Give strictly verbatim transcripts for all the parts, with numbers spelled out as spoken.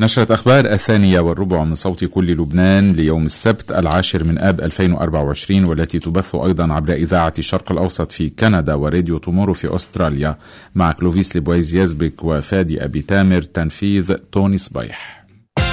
نشرة أخبار الثانية والربع من صوت كل لبنان ليوم السبت العاشر من آب ألفين وأربعة وعشرين، والتي تبث أيضا عبر إذاعة الشرق الأوسط في كندا وراديو تومورو في أستراليا، مع كلوفيس لبويز يزبك وفادي أبي تامر، تنفيذ توني صبيح.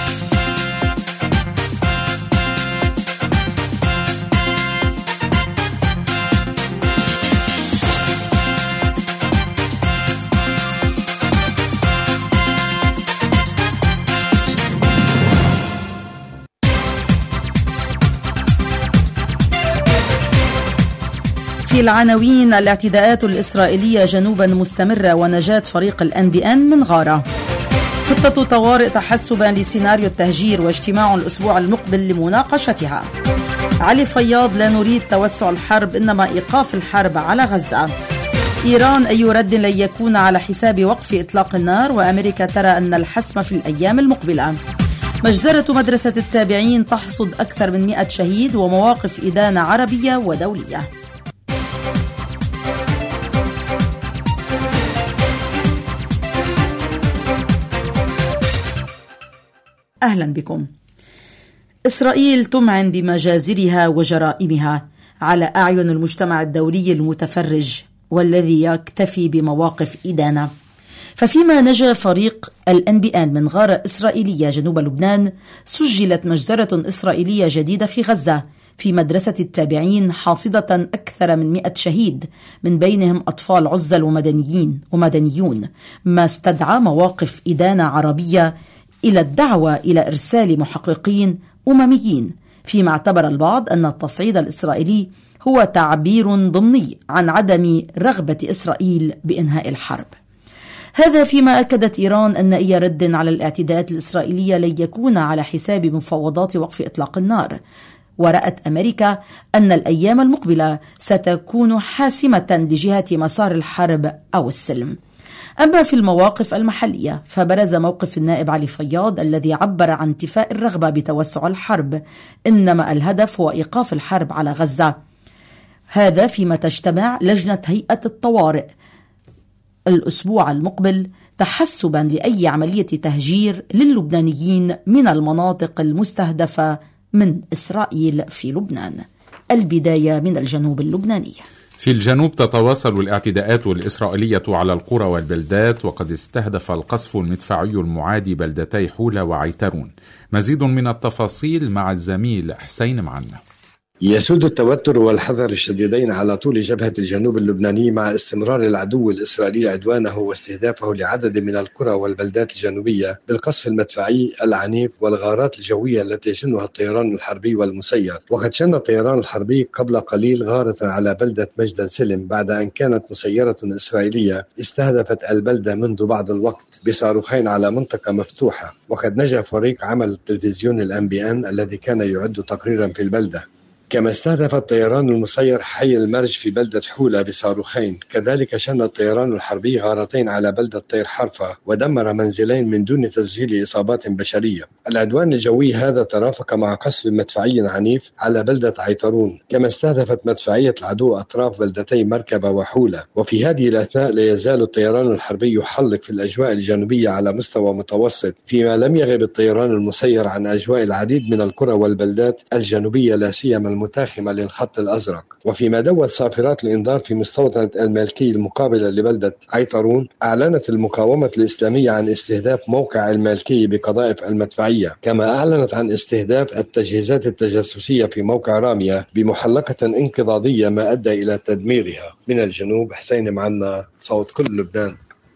في العناوين: الاعتداءات الإسرائيلية جنوبا مستمرة ونجاة فريق الأن بي إن من غارة. خطة طوارئ تحسبا لسيناريو التهجير واجتماع الأسبوع المقبل لمناقشتها. علي فياض: لا نريد توسع الحرب إنما إيقاف الحرب على غزة. إيران: أي رد لن يكون على حساب وقف إطلاق النار، وأمريكا ترى أن الحسم في الأيام المقبلة. مجزرة مدرسة التابعين تحصد أكثر من مئة شهيد، ومواقف إدانة عربية ودولية. أهلا بكم. إسرائيل تمعن بمجازرها وجرائمها على أعين المجتمع الدولي المتفرج والذي يكتفي بمواقف إدانة. ففيما نجا فريق الأن بي إن من غارة إسرائيلية جنوب لبنان، سجلت مجزرة إسرائيلية جديدة في غزة في مدرسة التابعين حاصدة أكثر من مئة شهيد، من بينهم أطفال عزل ومدنيين ومدنيون، ما استدعى مواقف إدانة عربية إلى الدعوة إلى إرسال محققين أمميين، فيما اعتبر البعض أن التصعيد الإسرائيلي هو تعبير ضمني عن عدم رغبة إسرائيل بإنهاء الحرب. هذا فيما أكدت إيران أن أي رد على الاعتداءات الإسرائيلية لن يكون على حساب مفاوضات وقف إطلاق النار، ورأت أمريكا أن الأيام المقبلة ستكون حاسمة لجهة مسار الحرب أو السلم. أما في المواقف المحلية، فبرز موقف النائب علي فياض الذي عبر عن انتفاء الرغبة بتوسع الحرب، إنما الهدف هو إيقاف الحرب على غزة. هذا فيما تجتمع لجنة هيئة الطوارئ الأسبوع المقبل تحسبا لأي عملية تهجير للبنانيين من المناطق المستهدفة من إسرائيل في لبنان. البداية من الجنوب اللبناني. في الجنوب تتواصل الاعتداءات الإسرائيلية على القرى والبلدات، وقد استهدف القصف المدفعي المعادي بلدتي حولة وعيترون. مزيد من التفاصيل مع الزميل حسين معنا. يسود التوتر والحذر الشديدين على طول جبهة الجنوب اللبناني مع استمرار العدو الإسرائيلي عدوانه واستهدافه لعدد من القرى والبلدات الجنوبية بالقصف المدفعي العنيف والغارات الجوية التي يشنها الطيران الحربي والمسير. وقد شن الطيران الحربي قبل قليل غارة على بلدة مجد سلم بعد أن كانت مسيرة إسرائيلية استهدفت البلدة منذ بعض الوقت بصاروخين على منطقة مفتوحة. وقد نجا فريق عمل التلفزيون الأن بي إن الذي كان يعد تقريرا في البلدة. كما استهدف الطيران المسير حي المرج في بلدة حولة بصاروخين. كذلك شن الطيران الحربي غارتين على بلدة طير حرفة ودمر منزلين من دون تسجيل إصابات بشرية. العدوان الجوي هذا ترافق مع قصف مدفعي عنيف على بلدة عيترون، كما استهدفت مدفعية العدو أطراف بلدتي مركبة وحولة. وفي هذه الأثناء لا يزال الطيران الحربي يحلق في الأجواء الجنوبية على مستوى متوسط، فيما لم يغب الطيران المسير عن أجواء العديد من القرى والبلدات الجنوبية لا سيما المتاخمة للخط الأزرق. وفيما دوت صافرات الإنذار في مستوطنة المالكي المقابلة لبلدة عيترون، أعلنت المقاومة الإسلامية عن استهداف موقع المالكي بقذائف المدفعية، كما أعلنت عن استهداف التجهيزات التجسسية في موقع رامية بمحلقة انقضاضية ما أدى إلى تدميرها. من الجنوب حسين معنا، صوت كل لبنان.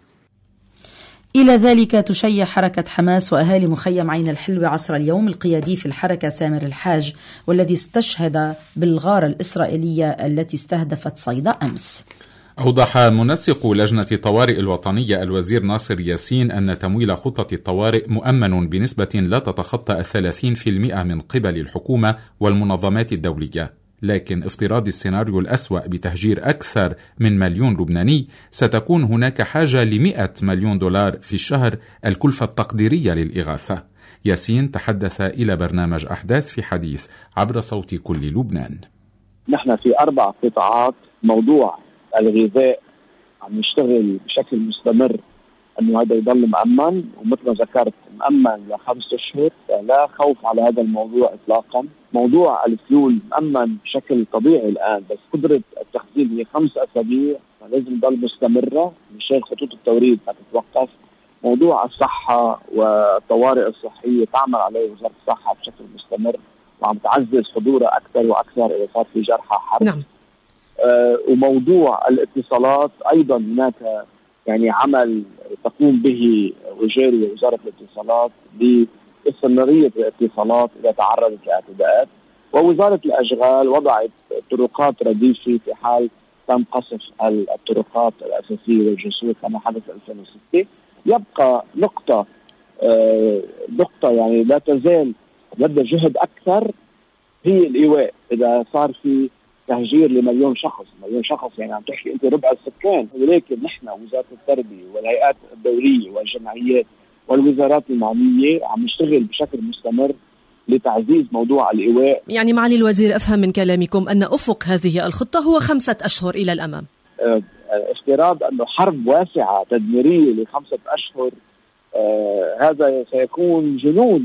إلى ذلك تشيع حركة حماس وأهالي مخيم عين الحلوة عصر اليوم القيادي في الحركة سامر الحاج، والذي استشهد بالغارة الإسرائيلية التي استهدفت صيدا أمس. أوضح منسق لجنة الطوارئ الوطنية الوزير ناصر ياسين أن تمويل خطة الطوارئ مؤمن بنسبة لا تتخطى الثلاثين في المئة من قبل الحكومة والمنظمات الدولية، لكن افتراض السيناريو الأسوأ بتهجير أكثر من مليون لبناني ستكون هناك حاجة لمئة مليون دولار في الشهر الكلفة التقديرية للإغاثة. ياسين تحدث إلى برنامج أحداث في حديث عبر صوت كل لبنان. نحن في أربع قطاعات موضوع الغذاء عم نشتغل بشكل مستمر أنه هذا يضل مأمن، ومثل ما ذكرت مأمن لخمسة أشهر، لا خوف على هذا الموضوع إطلاقا. موضوع الفيول مأمن بشكل طبيعي الآن، بس قدرة التخزين هي خمس أسابيع فلازم تضل مستمرة مشان خطوط التوريد ما تتوقف. موضوع الصحة والطوارئ الصحية تعمل عليه وزارة الصحة بشكل مستمر، وعم تعزز حضورها أكثر وأكثر إذا صار في جرحى حرب. نعم. آه وموضوع الاتصالات أيضا هناك يعني عمل تقوم به وجارية وزارة الاتصالات باستمرارية الاتصالات إذا تعرضت لاعتداءات، ووزارة الأشغال وضعت طرقات رديفة في حال تم قصف الطرقات الأساسية والجسور كما حدث ألفين وستة. يبقى نقطة آه نقطة يعني لا تزال بدها جهد أكثر هي الإيواء. إذا صار في تهجير لمليون شخص، مليون شخص يعني عم تحكي أنت ربع السكان، ولكن نحن وزارة التربية والهيئات الدولية والجمعيات والوزارات المعنية عم نشتغل بشكل مستمر لتعزيز موضوع الإيواء. يعني معالي الوزير أفهم من كلامكم أن أفق هذه الخطة هو خمسة أشهر إلى الأمام. آه افتراض أنه حرب واسعة تدميرية لخمسة أشهر آه هذا سيكون جنون.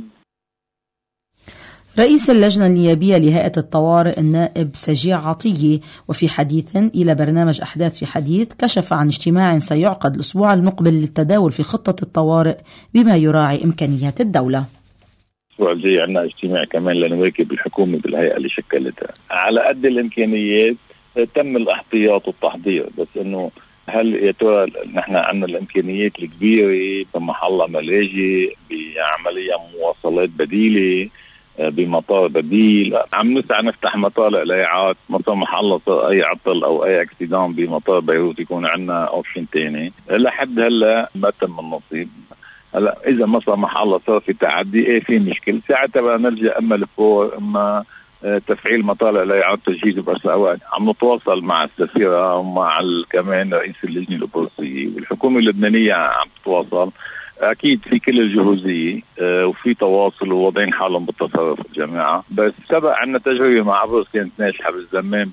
رئيس اللجنة النيابية لهيئة الطوارئ النائب سجيع عطية وفي حديث إلى برنامج أحداث في حديث كشف عن اجتماع سيعقد الأسبوع المقبل للتداول في خطة الطوارئ بما يراعي إمكانيات الدولة. الأسبوع الجاي عندنا اجتماع كمان لنواكب الحكومة بالهيئة اللي شكلتها على قد الإمكانيات. تم الاحتياط والتحضير، بس إنه هل يا ترى نحن عندنا الإمكانيات الكبيرة بمحل ملاجئ بعملية مواصلات بديلة بمطار بديل؟ عم نسعى نفتح مطار قليعات مطار محل صار أي عطل أو أي اكسيدان بمطار بيروت يكون عندنا أوبشن تاني. لحد هلا ما تم النصيب. هلا إذا ما صار محل صار في تعدي إيه في مشكلة، ساعتها بقى نرجع أما الفور أما تفعيل مطار قليعات تجهيز بأسعوات. عم نتواصل مع السفيرة ومع كمان رئيس اللجنة الأوروبية والحكومة اللبنانية عم تتواصل. أكيد في كل الجهوزية آه وفي تواصل ووضعين حالهم بالتصرف الجماعة، بس سبق عنا تجربة مع عبرس كانت ناجحة بالزمان.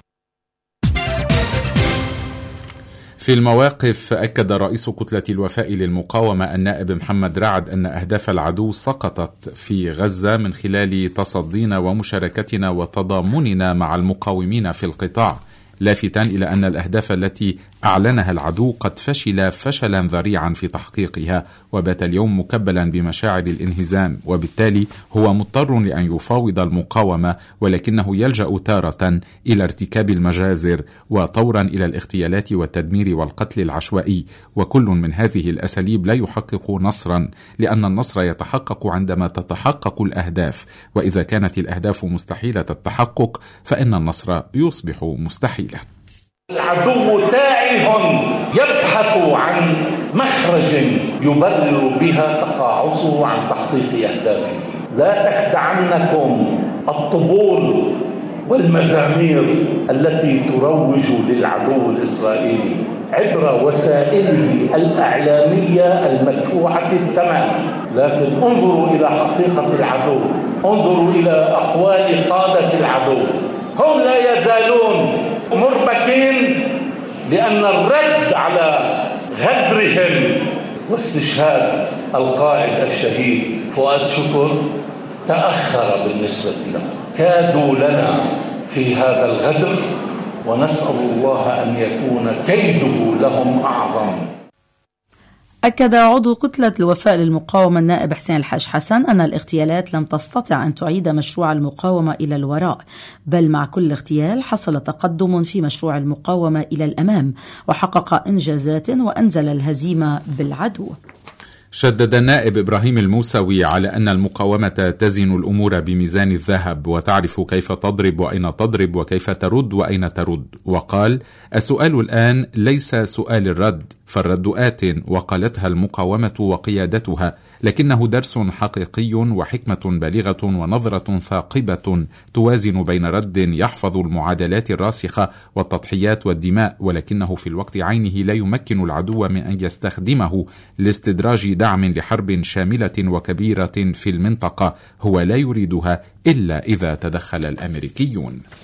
في المواقف أكد رئيس كتلة الوفاء للمقاومة النائب محمد رعد أن أهداف العدو سقطت في غزة من خلال تصدينا ومشاركتنا وتضامننا مع المقاومين في القطاع، لافتا إلى أن الأهداف التي أعلنها العدو قد فشل فشلا ذريعا في تحقيقها، وبات اليوم مكبلا بمشاعر الانهزام، وبالتالي هو مضطر لأن يفاوض المقاومة، ولكنه يلجأ تارة إلى ارتكاب المجازر وطورا إلى الاغتيالات والتدمير والقتل العشوائي، وكل من هذه الأساليب لا يحقق نصرا، لأن النصر يتحقق عندما تتحقق الأهداف، وإذا كانت الأهداف مستحيلة التحقق فإن النصر يصبح مستحيلا. العدو تائه يبحث عن مخرج يبرر بها تقاعسه عن تحقيق أهدافه. لا تخدعنكم الطبول والمزامير التي تروج للعدو الإسرائيلي عبر وسائله الإعلامية المدفوعة الثمن، لكن انظروا إلى حقيقة العدو، انظروا إلى أقوال قادة العدو. هم لا يزالون مربكين، لأن الرد على غدرهم واستشهاد القائد الشهيد فؤاد شكر تأخر بالنسبة لهم. كادوا لنا في هذا الغدر، ونسأل الله أن يكون كيده لهم أعظم. أكد عضو كتلة الوفاء للمقاومة النائب حسين الحاج حسن أن الاغتيالات لم تستطع أن تعيد مشروع المقاومة إلى الوراء، بل مع كل اغتيال حصل تقدم في مشروع المقاومة إلى الأمام وحقق إنجازات وأنزل الهزيمة بالعدو. شدد النائب إبراهيم الموسوي على أن المقاومة تزن الأمور بميزان الذهب وتعرف كيف تضرب وأين تضرب وكيف ترد وأين ترد، وقال: السؤال الآن ليس سؤال الرد، فالرد آت وقالتها المقاومة وقيادتها، لكنه درس حقيقي وحكمة بالغة ونظرة ثاقبة توازن بين رد يحفظ المعادلات الراسخة والتضحيات والدماء، ولكنه في الوقت عينه لا يمكن العدو من أن يستخدمه لاستدراج دعم لحرب شاملة وكبيرة في المنطقة هو لا يريدها إلا إذا تدخل الأمريكيون.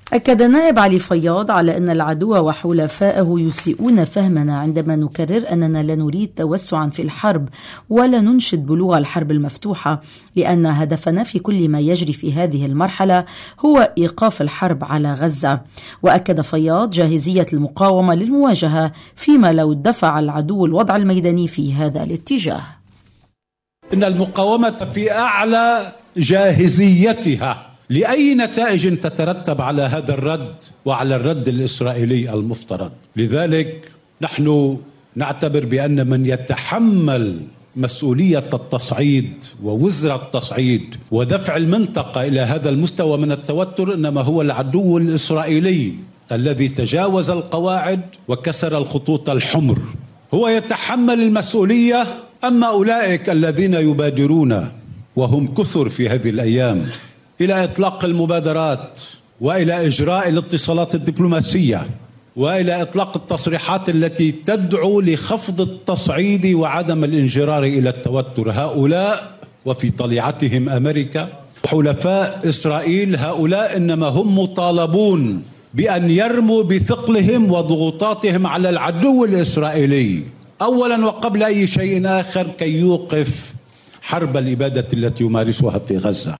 أكد النائب علي فياض على أن العدو وحلفائه يسيئون فهمنا عندما نكرر أننا لا نريد توسعا في الحرب ولا ننشد بلوغ الحرب المفتوحة، لأن هدفنا في كل ما يجري في هذه المرحلة هو إيقاف الحرب على غزة. وأكد فياض جاهزية المقاومة للمواجهة فيما لو دفع العدو الوضع الميداني في هذا الاتجاه. إن المقاومة في أعلى جاهزيتها لأي نتائج تترتب على هذا الرد وعلى الرد الإسرائيلي المفترض. لذلك نحن نعتبر بأن من يتحمل مسؤولية التصعيد ووزر التصعيد ودفع المنطقة إلى هذا المستوى من التوتر إنما هو العدو الإسرائيلي الذي تجاوز القواعد وكسر الخطوط الحمر. هو يتحمل المسؤولية. أما أولئك الذين يبادرون وهم كثر في هذه الأيام إلى إطلاق المبادرات وإلى إجراء الاتصالات الدبلوماسية وإلى إطلاق التصريحات التي تدعو لخفض التصعيد وعدم الانجرار إلى التوتر، هؤلاء وفي طليعتهم أمريكا حلفاء إسرائيل، هؤلاء إنما هم مطالبون بأن يرموا بثقلهم وضغوطاتهم على العدو الإسرائيلي أولا وقبل أي شيء آخر كي يوقف حرب الإبادة التي يمارسها في غزة.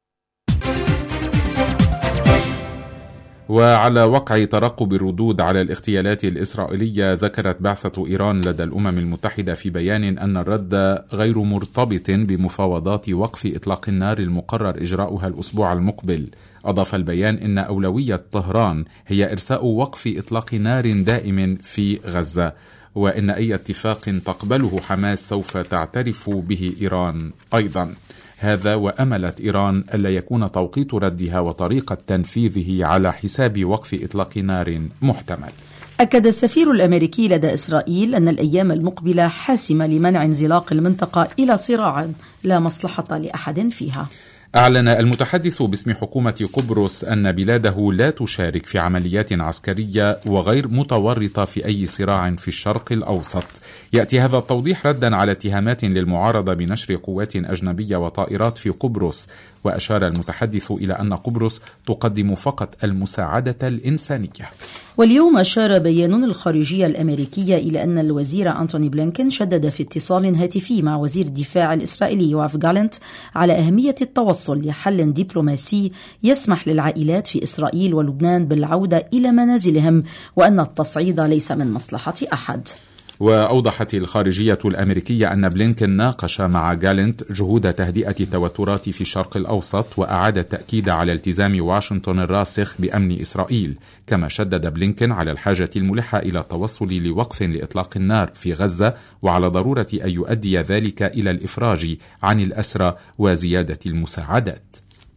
وعلى وقع ترقب الردود على الاغتيالات الإسرائيلية، ذكرت بعثة إيران لدى الأمم المتحدة في بيان أن الرد غير مرتبط بمفاوضات وقف إطلاق النار المقرر إجراؤها الأسبوع المقبل. أضاف البيان إن أولوية طهران هي إرساء وقف إطلاق نار دائم في غزة، وإن أي اتفاق تقبله حماس سوف تعترف به إيران أيضا. هذا وأملت إيران ألا يكون توقيت ردها وطريقة تنفيذه على حساب وقف إطلاق نار محتمل. أكد السفير الأمريكي لدى إسرائيل أن الأيام المقبلة حاسمة لمنع انزلاق المنطقة إلى صراع لا مصلحة لأحد فيها. أعلن المتحدث باسم حكومة قبرص أن بلاده لا تشارك في عمليات عسكرية وغير متورطة في أي صراع في الشرق الأوسط. يأتي هذا التوضيح ردا على اتهامات للمعارضة بنشر قوات أجنبية وطائرات في قبرص. وأشار المتحدث إلى أن قبرص تقدم فقط المساعدة الإنسانية. واليوم أشار بيان الخارجية الأمريكية إلى أن الوزير أنتوني بلينكن شدد في اتصال هاتفي مع وزير الدفاع الإسرائيلي يوآف جالنت على أهمية التوصل لحل دبلوماسي يسمح للعائلات في إسرائيل ولبنان بالعودة إلى منازلهم، وأن التصعيد ليس من مصلحة أحد. وأوضحت الخارجية الأمريكية أن بلينكن ناقش مع جالنت جهود تهدئة التوترات في الشرق الأوسط، وأعاد التأكيد على التزام واشنطن الراسخ بأمن إسرائيل. كما شدد بلينكن على الحاجة الملحة إلى التوصل لوقف لإطلاق النار في غزة، وعلى ضرورة أن يؤدي ذلك إلى الإفراج عن الأسرى وزيادة المساعدات.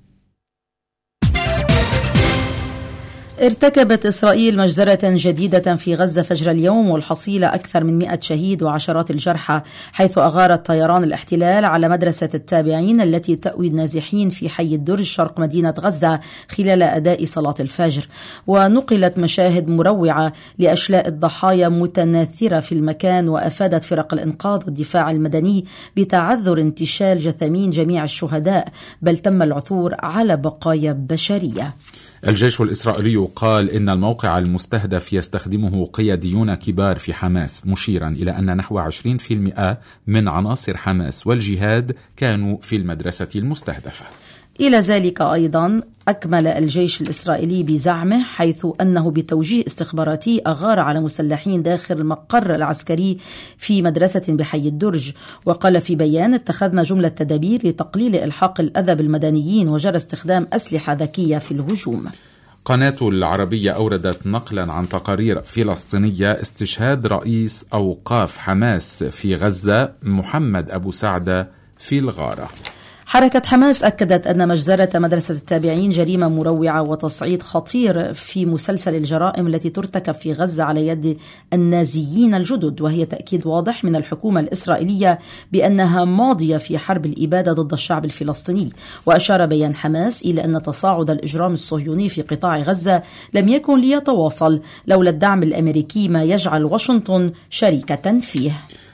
ارتكبت إسرائيل مجزرة جديدة في غزة فجر اليوم، والحصيلة أكثر من مئة شهيد وعشرات الجرحى، حيث أغارت طيران الاحتلال على مدرسة التابعين التي تأوي النازحين في حي الدرج شرق مدينة غزة خلال أداء صلاة الفجر. ونقلت مشاهد مروعة لأشلاء الضحايا متناثرة في المكان، وأفادت فرق الإنقاذ والدفاع المدني بتعذر انتشال جثامين جميع الشهداء، بل تم العثور على بقايا بشرية. الجيش الإسرائيلي قال إن الموقع المستهدف يستخدمه قياديون كبار في حماس، مشيرا إلى أن نحو عشرين بالمئة من عناصر حماس والجهاد كانوا في المدرسة المستهدفة. إلى ذلك أيضا أكمل الجيش الإسرائيلي بزعمه، حيث أنه بتوجيه استخباراتي أغار على مسلحين داخل المقر العسكري في مدرسة بحي الدرج. وقال في بيان: اتخذنا جملة تدابير لتقليل إلحاق الأذى بالمدنيين، وجرى استخدام أسلحة ذكية في الهجوم. قناة العربية أوردت نقلا عن تقارير فلسطينية استشهاد رئيس أوقاف حماس في غزة محمد أبو سعدة في الغارة. حركة حماس أكدت أن مجزرة مدرسة التابعين جريمة مروعة وتصعيد خطير في مسلسل الجرائم التي ترتكب في غزة على يد النازيين الجدد، وهي تأكيد واضح من الحكومة الإسرائيلية بأنها ماضية في حرب الإبادة ضد الشعب الفلسطيني. وأشار بيان حماس إلى أن تصاعد الإجرام الصهيوني في قطاع غزة لم يكن ليتواصل لولا الدعم الأمريكي، ما يجعل واشنطن شريكة فيه.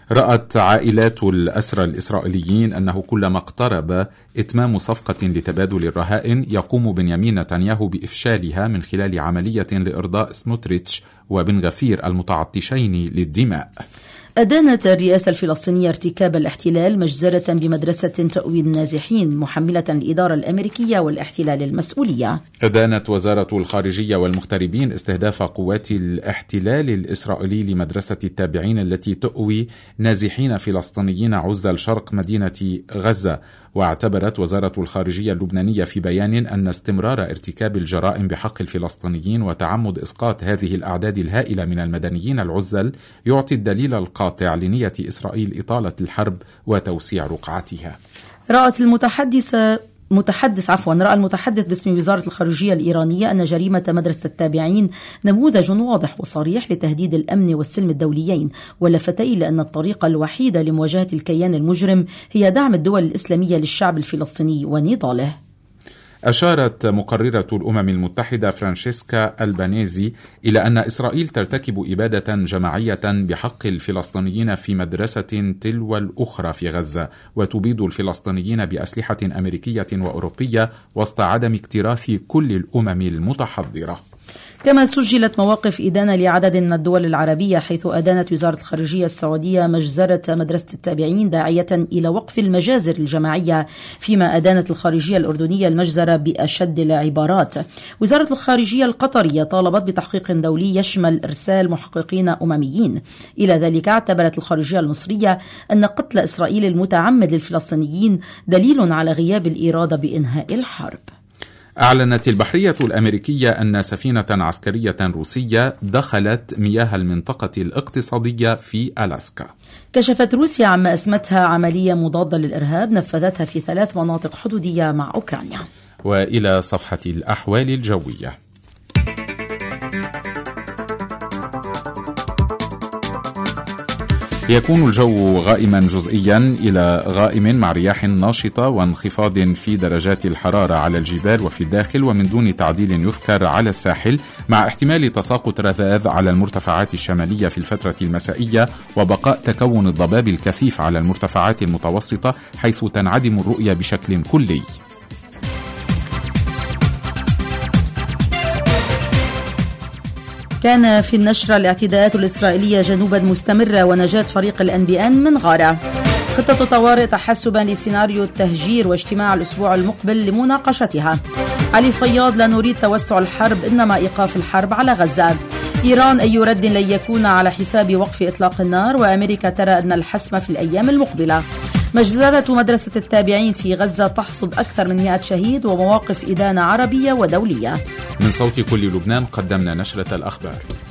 رأت عائلات الأسرى الإسرائيليين أنه كلما اقترب إتمام صفقة لتبادل الرهائن يقوم بنيامين نتنياهو بإفشالها من خلال عملية لإرضاء سموتريتش وبن غفير المتعطشين للدماء. أدانت الرئاسة الفلسطينية ارتكاب الاحتلال مجزرة بمدرسة تأويل النازحين، محملة الإدارة الأمريكية والاحتلال المسؤولية. أدانت وزارة الخارجية والمغتربين استهداف قوات الاحتلال الإسرائيلي لمدرسة التابعين التي تؤوي نازحين فلسطينيين عزل شرق مدينة غزة. واعتبرت وزارة الخارجية اللبنانية في بيان أن استمرار ارتكاب الجرائم بحق الفلسطينيين وتعمد إسقاط هذه الأعداد الهائلة من المدنيين العزل يعطي الدليل القاطع لنية إسرائيل إطالة الحرب وتوسيع رقعتها. رأت المتحدثة متحدث عفوا رأى المتحدث باسم وزارة الخارجية الإيرانية أن جريمة مدرسة التابعين نموذج واضح وصريح لتهديد الأمن والسلم الدوليين، ولفت إلى أن الطريقة الوحيدة لمواجهة الكيان المجرم هي دعم الدول الإسلامية للشعب الفلسطيني ونضاله. أشارت مقررة الأمم المتحدة فرانشيسكا ألبانيزي إلى أن إسرائيل ترتكب إبادة جماعية بحق الفلسطينيين في مدرسة تلو الأخرى في غزة، وتبيد الفلسطينيين بأسلحة أمريكية وأوروبية وسط عدم اكتراث كل الأمم المتحضرة. كما سجلت مواقف إدانة لعدد من الدول العربية، حيث أدانت وزارة الخارجية السعودية مجزرة مدرسة التابعين داعية إلى وقف المجازر الجماعية، فيما أدانت الخارجية الأردنية المجزرة بأشد العبارات. وزارة الخارجية القطرية طالبت بتحقيق دولي يشمل إرسال محققين أمميين. إلى ذلك اعتبرت الخارجية المصرية أن قتل إسرائيل المتعمد للفلسطينيين دليل على غياب الإرادة بإنهاء الحرب. أعلنت البحرية الأمريكية أن سفينة عسكرية روسية دخلت مياه المنطقة الاقتصادية في ألاسكا. كشفت روسيا عما أسمتها عملية مضادة للإرهاب نفذتها في ثلاث مناطق حدودية مع أوكرانيا. وإلى صفحة الأحوال الجوية. يكون الجو غائما جزئيا إلى غائم مع رياح ناشطة وانخفاض في درجات الحرارة على الجبال وفي الداخل، ومن دون تعديل يذكر على الساحل، مع احتمال تساقط رذاذ على المرتفعات الشمالية في الفترة المسائية، وبقاء تكون الضباب الكثيف على المرتفعات المتوسطة حيث تنعدم الرؤية بشكل كلي. كان في النشرة الاعتداءات الإسرائيلية جنوبا مستمرة ونجاة فريق الأن بي إن من غارة. خطة طوارئ تحسبا لسيناريو التهجير واجتماع الأسبوع المقبل لمناقشتها. علي فياض: لا نريد توسع الحرب إنما إيقاف الحرب على غزة. إيران: أي رد لن يكون على حساب وقف إطلاق النار، وأمريكا ترى أن الحسم في الأيام المقبلة. مجزرة مدرسة التابعين في غزة تحصد أكثر من مئة شهيد، ومواقف إدانة عربية ودولية. من صوت كل لبنان قدمنا نشرة الأخبار.